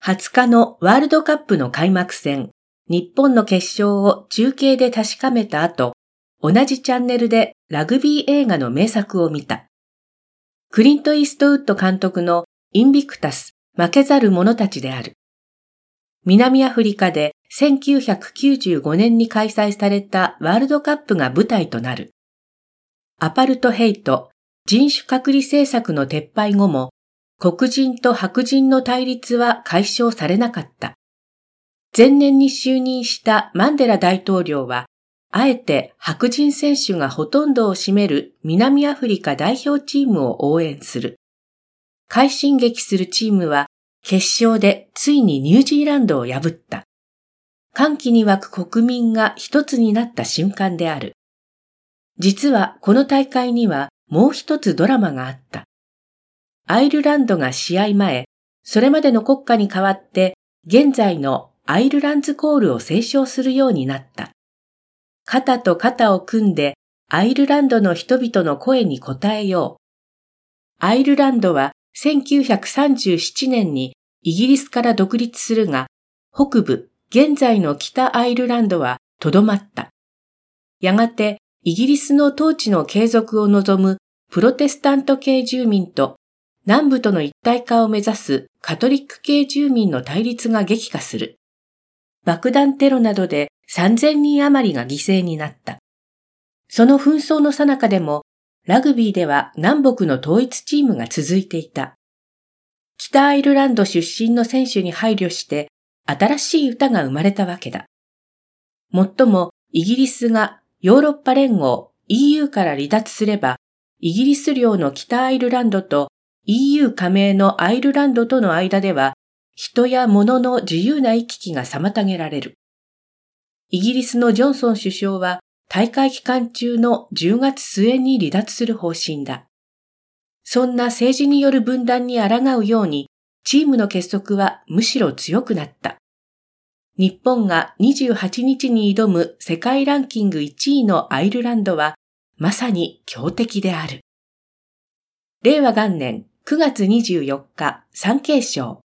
20日のワールドカップの開幕戦、日本の決勝を中継で確かめた後、同じチャンネルでラグビー映画の名作を見た。クリント・イーストウッド監督のインビクタス、負けざる者たちである。南アフリカで1995年に開催されたワールドカップが舞台となる。アパルトヘイト、人種隔離政策の撤廃後も、黒人と白人の対立は解消されなかった。前年に就任したマンデラ大統領は、あえて白人選手がほとんどを占める南アフリカ代表チームを応援する。快進撃するチームは決勝でついにニュージーランドを破った。歓喜に沸く国民が一つになった瞬間である。実はこの大会にはもう一つドラマがあった。アイルランドが試合前、それまでの国歌に代わって現在のアイルランズコールを斉唱するようになった。肩と肩を組んでアイルランドの人々の声に応えよう。アイルランドは1937年にイギリスから独立するが、北部、現在の北アイルランドはとどまった。やがてイギリスの統治の継続を望むプロテスタント系住民と南部との一体化を目指すカトリック系住民の対立が激化する。爆弾テロなどで3000人余りが犠牲になった。その紛争の最中でも、ラグビーでは南北の統一チームが続いていた。北アイルランド出身の選手に配慮して、新しい歌が生まれたわけだ。もっとも、イギリスがヨーロッパ連合 EU から離脱すれば、イギリス領の北アイルランドと EU 加盟のアイルランドとの間では、人や物の自由な行き来が妨げられる。イギリスのジョンソン首相は大会期間中の10月末に離脱する方針だ。そんな政治による分断に抗うように、チームの結束はむしろ強くなった。日本が28日に挑む世界ランキング1位のアイルランドは、まさに強敵である。令和元年9月24日、産経省。